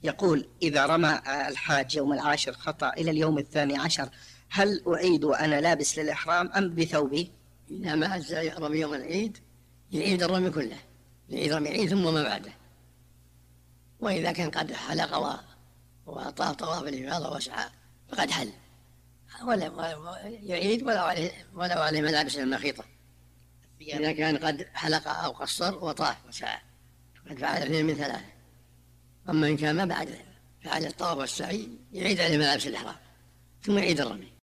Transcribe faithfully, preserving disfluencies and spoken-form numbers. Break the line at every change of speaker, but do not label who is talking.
يقول: إذا رمى الحاج يوم العاشر خطأ إلى اليوم الثاني عشر، هل أعيد وأنا لابس للإحرام أم بثوبي؟
إذا ما أجزأ رمي يوم العيد يعيد الرمي كله، يعيد رمي العيد ثم ما بعده. وإذا كان قد حلق وطاف طواف الإفاضة وسعى فقد حل، ولا يعيد ولا عليه ولا عليه ملابس المخيطة. إذا كان قد حلق أو قصر وطاف وسعى فقد فعل اثنين من ثلاثة. أما إن كان ما بعد فعل الطواف والسعي يعيد عليه ملابس الإحرام ثم يعيد الرمي.